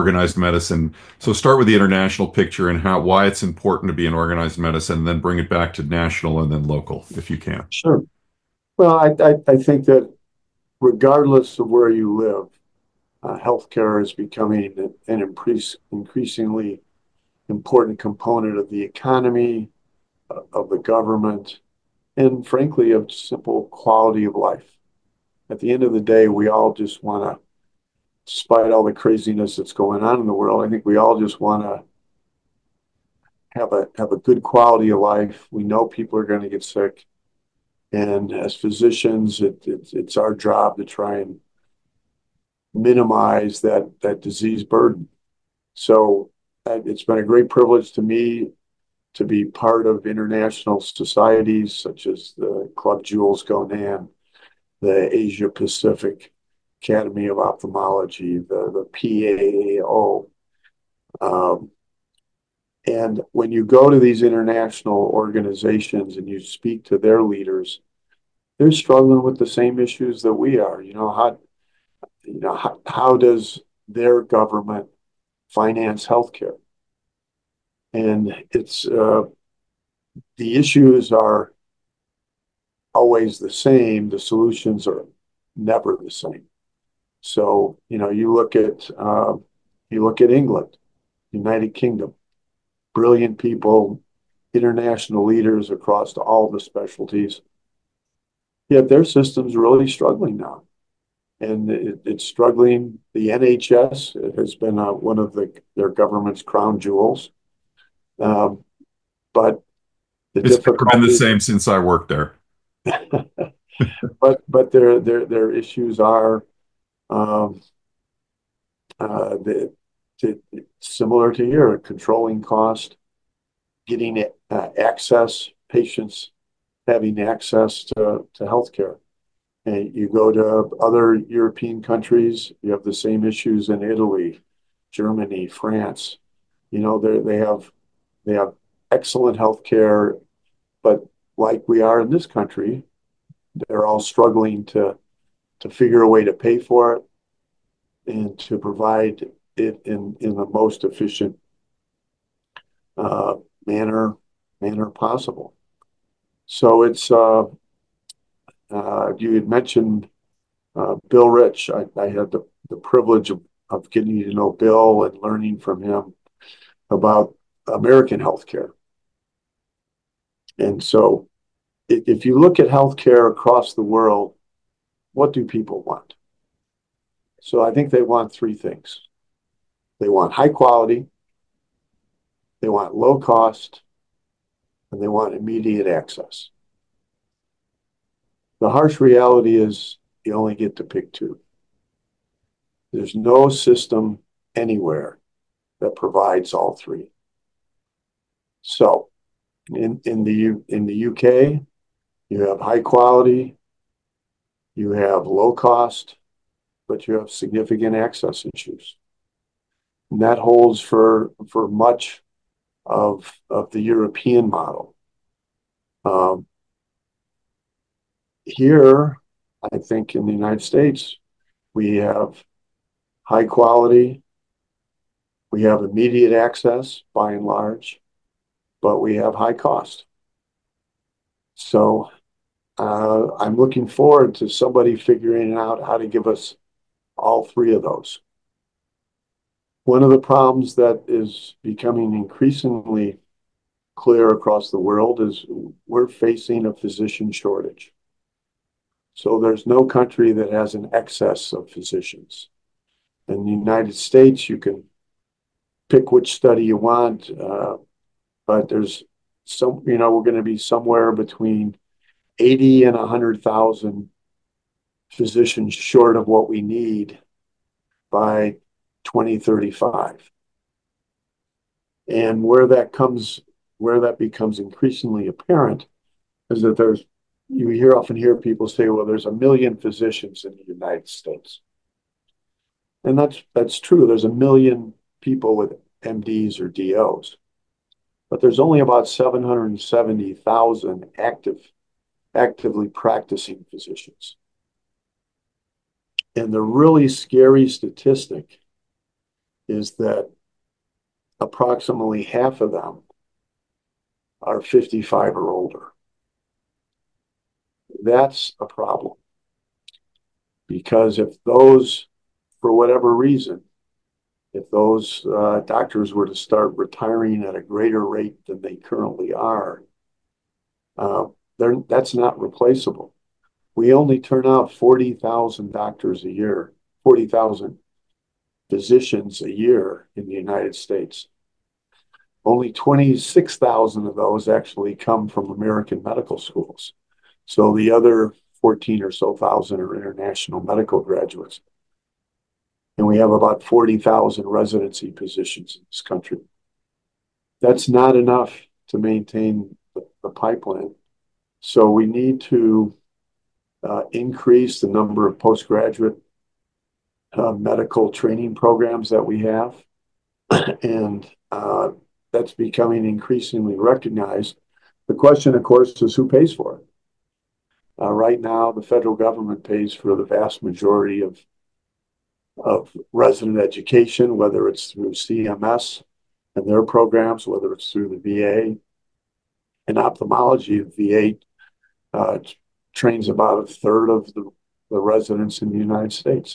[SPEAKER 2] organized medicine. So start with the international picture and how why it's important to be in organized medicine, and then bring it back to national and then local, if you can.
[SPEAKER 3] Sure. Well, I, I, I think that regardless of where you live, uh, healthcare is becoming an increase, increasingly important component of the economy, uh, of the government, and frankly, of simple quality of life. At the end of the day, we all just want to, despite all the craziness that's going on in the world, I think we all just want to have a have a good quality of life. We know people are going to get sick, and as physicians, it, it, it's our job to try and minimize that that disease burden. So uh, it's been a great privilege to me to be part of international societies such as the Club Jules Gonan, the Asia Pacific Academy of Ophthalmology, the, the P A A O. Um, and when you go to these international organizations and you speak to their leaders, they're struggling with the same issues that we are. You know, how, you know, how, how does their government finance healthcare? And it's uh, the issues are always the same. The solutions are never the same. So, you know, you look at uh, you look at England, United Kingdom, brilliant people, international leaders across all the specialties. Yet their system's really struggling now, and it, it's struggling. The N H S has been uh, one of the, their government's crown jewels, um, but the
[SPEAKER 2] It's never been the
[SPEAKER 3] difficulty.
[SPEAKER 2] same since I worked there.
[SPEAKER 3] but but their their their issues are um, uh, the, the, similar to here, controlling cost, getting uh, access, patients having access to, to healthcare. And you go to other European countries, you have the same issues in Italy, Germany, France. You know, they they have they have excellent healthcare, but like we are in this country, they're all struggling to to figure a way to pay for it and to provide it in, in the most efficient uh, manner manner possible. So it's uh, uh, you had mentioned uh, Bill Rich. I, I had the, the privilege of, of getting to know Bill and learning from him about American healthcare. And so if, if you look at healthcare across the world, what do people want? So I think they want three things. They want high quality, they want low cost, and they want immediate access. The harsh reality is you only get to pick two. There's no system anywhere that provides all three. So in, in the U, in the U K, you have high quality, you have low cost, but you have significant access issues. And that holds for for much of of the European model. Um, here, I think in the United States, we have high quality, we have immediate access by and large, but we have high cost. So uh, I'm looking forward to somebody figuring out how to give us all three of those. One of the problems that is becoming increasingly clear across the world is we're facing a physician shortage. So there's no country that has an excess of physicians. In the United States, you can pick which study you want, uh, but there's some, you know, we're going to be somewhere between eighty and one hundred thousand physicians short of what we need by twenty thirty-five. And where that comes, where that becomes increasingly apparent is that there's, you hear often hear people say, well, there's a million physicians in the United States. And that's that's true. There's a million people with M Ds or D Os. But there's only about seven hundred seventy thousand active, actively practicing physicians. And the really scary statistic is that approximately half of them are fifty-five or older. That's a problem because if those, for whatever reason, if those uh, doctors were to start retiring at a greater rate than they currently are, uh, that's not replaceable. We only turn out forty thousand doctors a year, forty thousand physicians a year in the United States. Only twenty-six thousand of those actually come from American medical schools. So the other fourteen or so thousand are international medical graduates. And we have about forty thousand residency positions in this country. That's not enough to maintain the, the pipeline. So we need to uh, increase the number of postgraduate uh, medical training programs that we have. And uh, that's becoming increasingly recognized. The question, of course, is who pays for it? Uh, right now, the federal government pays for the vast majority of of resident education, whether it's through C M S and their programs, whether it's through the V A. In ophthalmology, the V A uh, trains about a third of the, the residents in the United States.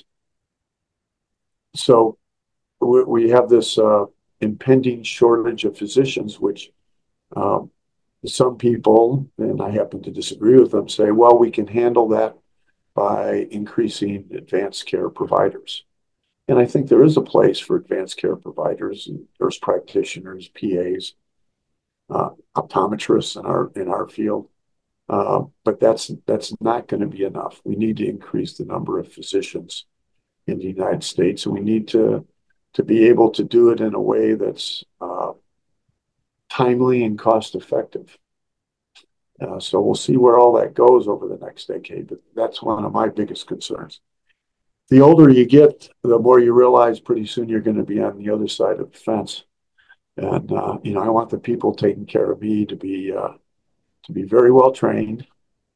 [SPEAKER 3] So we, we have this uh, impending shortage of physicians, which um, some people, and I happen to disagree with them, say, well, we can handle that by increasing advanced care providers. And I think there is a place for advanced care providers, and nurse practitioners, P As, uh, optometrists in our in our field. Uh, but that's that's not going to be enough. We need to increase the number of physicians in the United States, and we need to to be able to do it in a way that's uh, timely and cost effective. Uh, so we'll see where all that goes over the next decade. But that's one of my biggest concerns. The older you get, the more you realize pretty soon you're going to be on the other side of the fence. And uh, you know, I want the people taking care of me to be uh, to be very well trained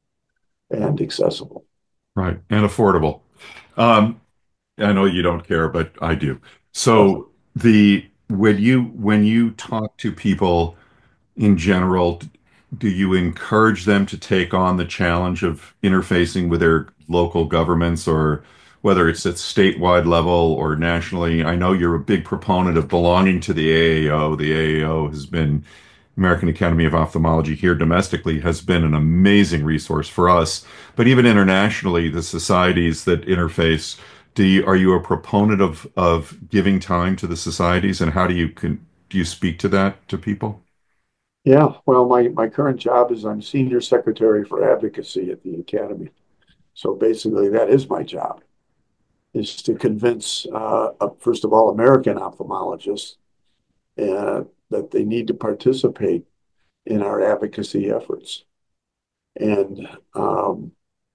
[SPEAKER 3] and accessible.
[SPEAKER 2] Right. And affordable. Um, I know you don't care, but I do. So the when you when you talk to people in general, do you encourage them to take on the challenge of interfacing with their local governments, or whether it's at statewide level or nationally? I know you're a big proponent of belonging to the A A O. The A A O has been, American Academy of Ophthalmology here domestically, has been an amazing resource for us. But even internationally, the societies that interface, do you, are you a proponent of of giving time to the societies, and how do you can do you speak to that to people?
[SPEAKER 3] Yeah, well, my, my current job is I'm senior secretary for advocacy at the Academy. So basically, that is my job, is to convince, uh, uh, first of all, American ophthalmologists uh, that they need to participate in our advocacy efforts. And um,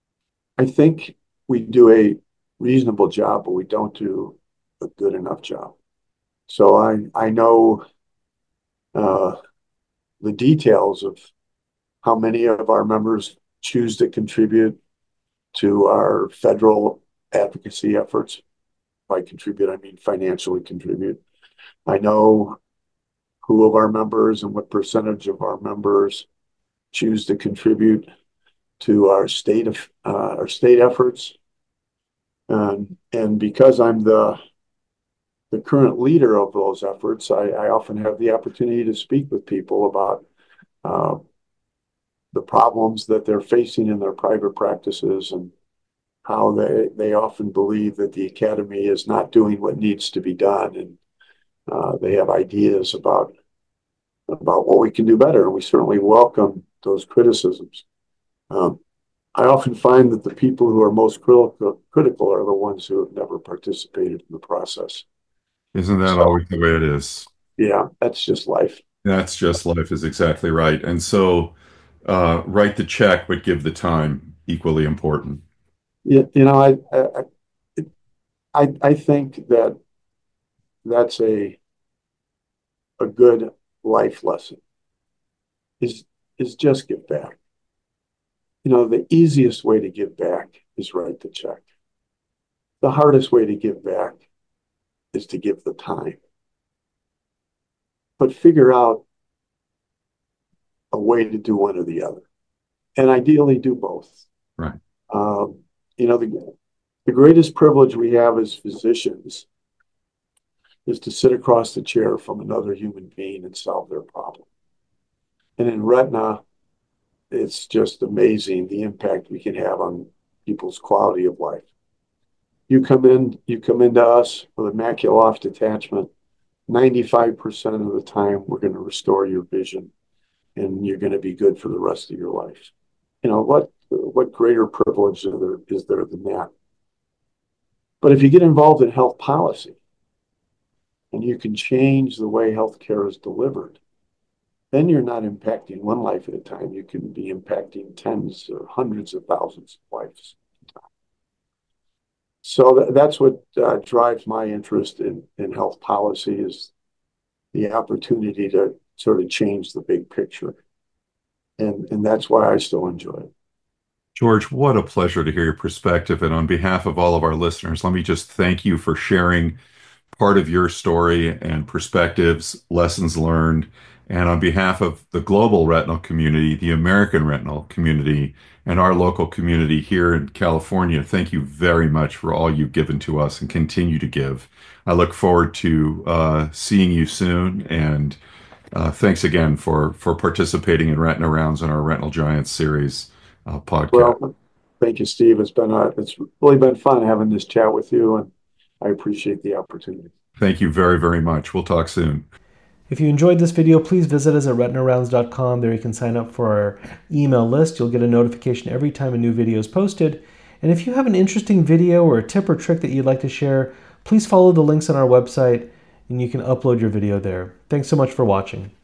[SPEAKER 3] I think we do a reasonable job, but we don't do a good enough job. So I, I know uh, the details of how many of our members choose to contribute to our federal advocacy efforts. By contribute, I mean financially contribute. I know who of our members and what percentage of our members choose to contribute to our state of uh, our state efforts. Um, and because I'm the the current leader of those efforts, I, I often have the opportunity to speak with people about uh, the problems that they're facing in their private practices, and how they, they often believe that the academy is not doing what needs to be done. And uh, they have ideas about, about what we can do better. And we certainly welcome those criticisms. Um, I often find that the people who are most critical, critical are the ones who have never participated in the process.
[SPEAKER 2] Isn't that
[SPEAKER 3] So,
[SPEAKER 2] always the way it is?
[SPEAKER 3] yeah, that's just life.
[SPEAKER 2] That's just life, is exactly right. And so, uh, write the check, but give the time, equally important.
[SPEAKER 3] You, you know, I, I, I, I think that that's a, a good life lesson is, is just give back. You know, the easiest way to give back is write the check. The hardest way to give back is to give the time. But figure out a way to do one or the other. And ideally do both.
[SPEAKER 2] Right.
[SPEAKER 3] Um, you know, the, the greatest privilege we have as physicians is to sit across the chair from another human being and solve their problem. And in retina, it's just amazing the impact we can have on people's quality of life. You come in, you come into us with a macular off detachment, ninety-five percent of the time, we're going to restore your vision and you're going to be good for the rest of your life. You know, what, what greater privilege is there, is there than that? But if you get involved in health policy and you can change the way healthcare is delivered, then you're not impacting one life at a time. You can be impacting tens or hundreds of thousands of lives at a time. So th- that's what uh, drives my interest in, in health policy, is the opportunity to sort of change the big picture. And, and that's why I still enjoy it.
[SPEAKER 2] George, what a pleasure to hear your perspective. And on behalf of all of our listeners, let me just thank you for sharing part of your story and perspectives, lessons learned. And on behalf of the global retinal community, the American retinal community, and our local community here in California, thank you very much for all you've given to us and continue to give. I look forward to uh, seeing you soon. And uh, thanks again for, for participating in Retina Rounds in our Retinal Giants series uh, podcast.
[SPEAKER 3] Well, thank you, Steve. It's been a, it's really been fun having this chat with you, and I appreciate the opportunity.
[SPEAKER 2] Thank you very, very much. We'll talk soon.
[SPEAKER 1] If you enjoyed this video, please visit us at retina rounds dot com. There you can sign up for our email list. You'll get a notification every time a new video is posted. And if you have an interesting video or a tip or trick that you'd like to share, please follow the links on our website and you can upload your video there. Thanks so much for watching.